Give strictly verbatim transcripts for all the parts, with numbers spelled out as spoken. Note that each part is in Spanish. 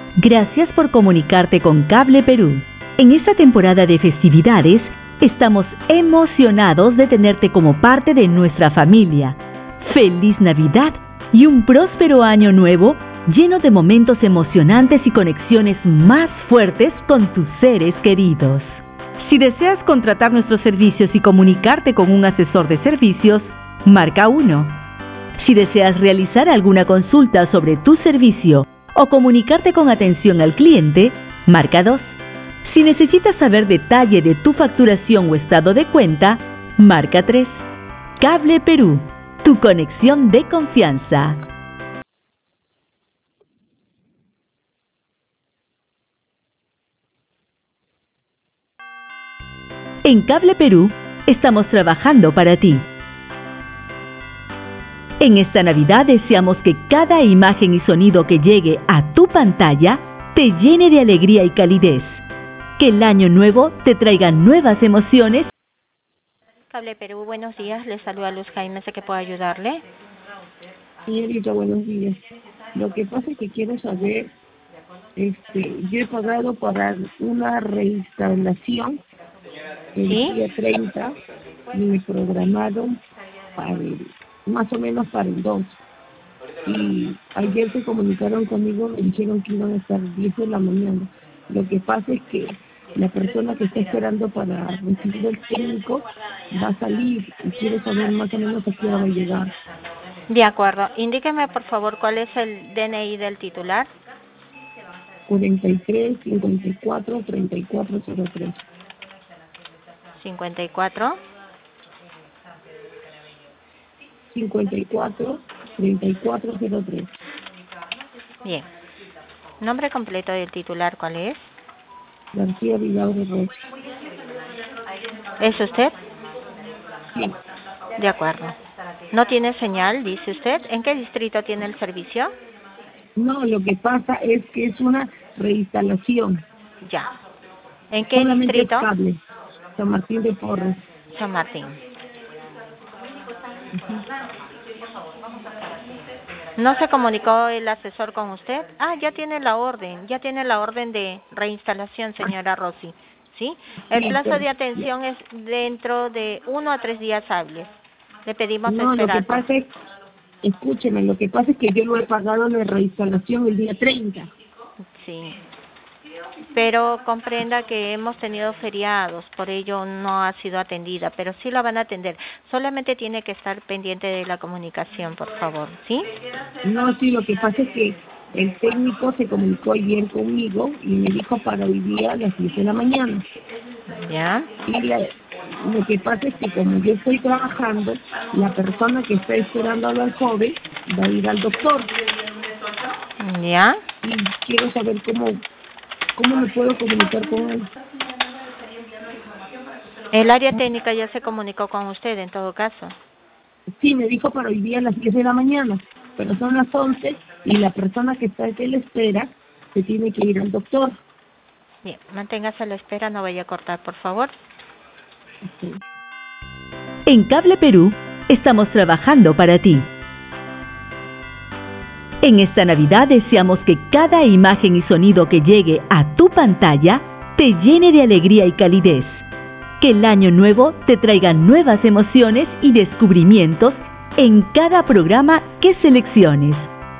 Gracias por comunicarte con Cable Perú. En esta temporada de festividades, estamos emocionados de tenerte como parte de nuestra familia. ¡Feliz Navidad y un próspero año nuevo lleno de momentos emocionantes y conexiones más fuertes con tus seres queridos! Si deseas contratar nuestros servicios y comunicarte con un asesor de servicios, marca uno. Si deseas realizar alguna consulta sobre tu servicio o comunicarte con atención al cliente, marca dos. Si necesitas saber detalle de tu facturación o estado de cuenta, marca tres. Cable Perú, tu conexión de confianza. En Cable Perú, estamos trabajando para ti. En esta Navidad deseamos que cada imagen y sonido que llegue a tu pantalla te llene de alegría y calidez. Que el año nuevo te traiga nuevas emociones. Cable Perú, buenos días. Les saluda Luz Jaime, sé que puedo ayudarle. Señorita, buenos días. Lo que pasa es que quiero saber, este, yo he pagado para una reinstalación el ¿Sí? día treinta y me programaron para el, más o menos para el dos. Y ayer se comunicaron conmigo, me dijeron que iban a estar diez de la mañana. Lo que pasa es que la persona que está esperando para recibir el técnico va a salir y quiero saber más o menos a qué hora va a llegar. De acuerdo. Indíqueme, por favor, cuál es el D N I del titular. cuarenta y tres, cincuenta y cuatro, treinta y cuatro cero tres. cincuenta y cuatro. cincuenta y cuatro, treinta y cuatro cero tres. Bien. Nombre completo del titular, ¿cuál es? García Vidaurre Rocha. ¿Es usted? Sí. De acuerdo. ¿No tiene señal, dice usted? ¿En qué distrito tiene el servicio? No, lo que pasa es que es una reinstalación. Ya. ¿En qué Solamente distrito? es cable. San Martín de Porres. San Martín. ¿No se comunicó el asesor con usted? Ah, ya tiene la orden, ya tiene la orden de reinstalación, señora Rossi. ¿Sí? El Sí, plazo pero- de atención es dentro de uno a tres días hábiles. Le pedimos No, lo que esperar. pasa es, escúcheme, lo que pasa es que yo lo he pagado la reinstalación el día treinta. Sí. Pero comprenda que hemos tenido feriados, por ello no ha sido atendida, pero sí la van a atender. Solamente tiene que estar pendiente de la comunicación, por favor, ¿sí? No, sí, lo que pasa es que el técnico se comunicó ayer conmigo y me dijo para hoy día a las diez de la mañana. ¿Ya? Y la- lo que pasa es que como yo estoy trabajando, la persona que está esperando al joven va a ir al doctor. ¿Ya? Y quiero saber cómo, cómo me puedo comunicar con él. El área técnica ya se comunicó con usted, en todo caso. Sí, me dijo para hoy día a las diez de la mañana, pero son las once y la persona que está en la espera se tiene que ir al doctor. Bien, manténgase a la espera, no vaya a cortar, por favor. Sí. En Cable Perú, estamos trabajando para ti. En esta Navidad deseamos que cada imagen y sonido que llegue a tu pantalla te llene de alegría y calidez. Que el año nuevo te traiga nuevas emociones y descubrimientos en cada programa que selecciones.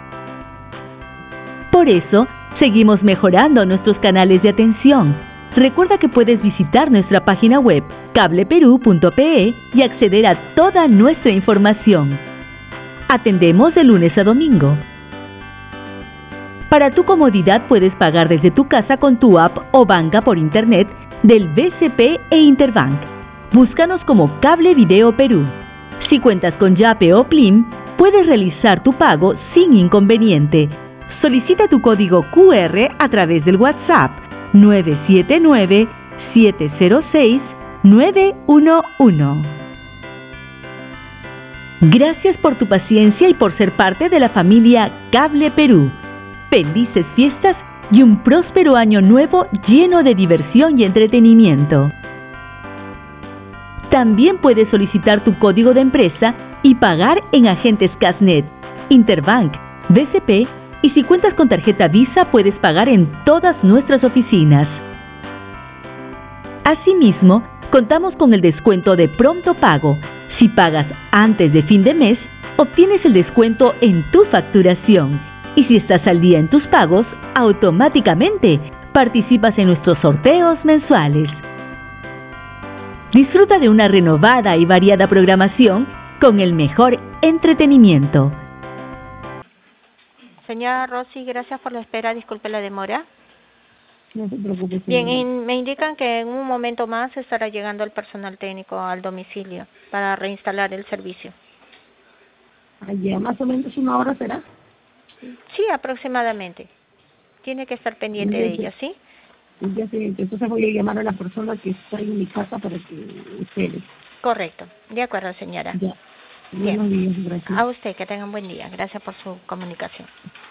Por eso, seguimos mejorando nuestros canales de atención. Recuerda que puedes visitar nuestra página web cable perú punto pe y acceder a toda nuestra información. Atendemos de lunes a domingo. Para tu comodidad puedes pagar desde tu casa con tu app o banca por internet del B C P e Interbank. Búscanos como Cable Video Perú. Si cuentas con Yape o Plim, puedes realizar tu pago sin inconveniente. Solicita tu código Q R a través del WhatsApp nueve siete nueve, siete cero seis, nueve uno uno. Gracias por tu paciencia y por ser parte de la familia Cable Perú. Felices fiestas y un próspero año nuevo lleno de diversión y entretenimiento. También puedes solicitar tu código de empresa y pagar en agentes Casnet, Interbank, B C P Y si cuentas con tarjeta Visa, puedes pagar en todas nuestras oficinas. Asimismo, contamos con el descuento de pronto pago. Si pagas antes de fin de mes, obtienes el descuento en tu facturación. Y si estás al día en tus pagos, automáticamente participas en nuestros sorteos mensuales. Disfruta de una renovada y variada programación con el mejor entretenimiento. Señora Rosy, gracias por la espera. Disculpe la demora. No se preocupe. Bien, in, me indican que en un momento más estará llegando el personal técnico al domicilio para reinstalar el servicio. Allá más o menos una hora será. Sí, aproximadamente. Tiene que estar pendiente de ella, ¿sí? Ya sé, entonces voy a llamar a la persona que está en mi casa para que espere. Correcto. De acuerdo, señora. Ya. Bien. Buenos días, gracias. A usted, que tenga un buen día. Gracias por su comunicación.